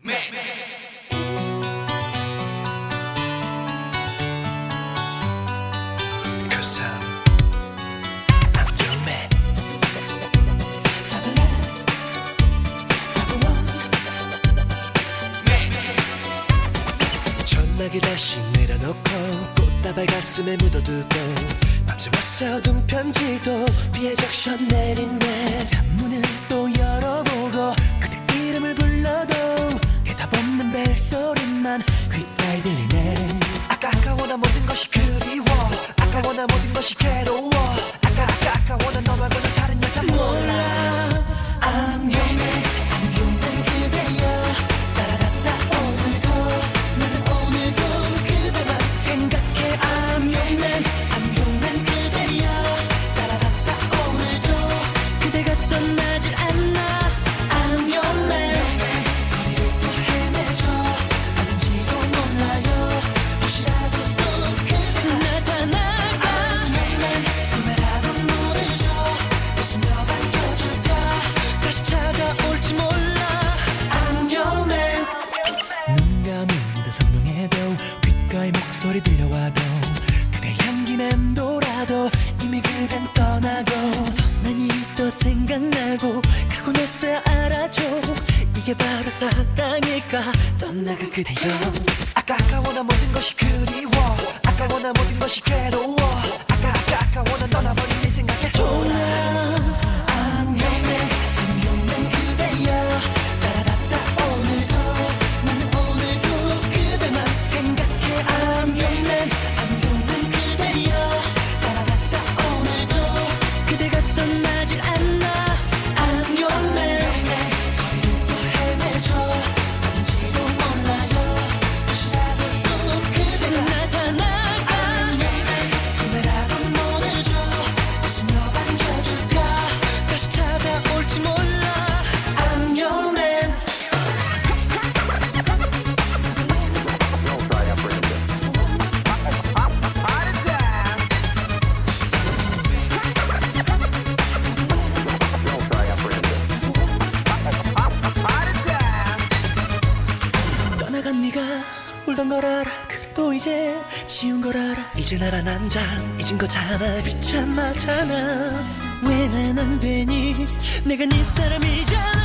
Cause I'm your man. Fabulous, number one. 전화기 다시 내려놓고 꽃다발 가슴에 묻어두고 밤새 써둔 편지도 비에 적셔 내리네. 창문을 또 열어보고 그대 이름을 불러도 대답 없는 벨소리만 귓가에 들리네. 아까워나 모든 것이 그리워. 아까워나 모든 것이 괴로워. 아까워나 너 말고는 다른 여자 몰라. I'm your man, I'm your man 그대여. 따라라따 오늘도 나는 오늘도 그대만 생각해. I'm your man, I'm your man 그대여. 따라라따 오늘도 그대가 떠나질 않아. I'm your man. 거리를 또 헤매져 어딘지도 몰라요. 혹시라도 또 그대가 나타날까. I'm your man. 꿈에라도 모르죠. 웃으며 반겨줄까. 다시 찾아올지 몰라. I'm your man. 눈 감으며 선명해도 귓가에 목소리 들려와도 그대 향기 맴돌아도 이미 그댄 떠나고 너만이 또 생각나고 가고 나서야 알아줘 이게 바로 사랑일까. 떠나가 그대여. 아까워나 모든 것이 그리워. 아까워나 모든 것이 괴로워. 아까워나 떠나버린 네 생각에 돌아. I'm your man, I'm your man 그대여. 따라다따 오늘도 나는 오늘도 그대만 생각해. I'm your man, I'm your man 그대여. 따라다따 오늘도 그대가 떠나질 않아. I'm your man. 거리를 또 헤매져 어딘지도 몰라요. 혹시라도 또 그대가 나타날까. I'm your man. 꿈에라도 모르죠. 웃으며 반겨줄까. 다시 찾아올지 몰라. I'm your man. 떠나간 네가 울던 걸 알아. 그래도 이제 지운 걸 알아. 이제 나란 남자 잊은 거잖아. 비참하잖아. 왜 난 안 되니. 내가 네 사람이잖아.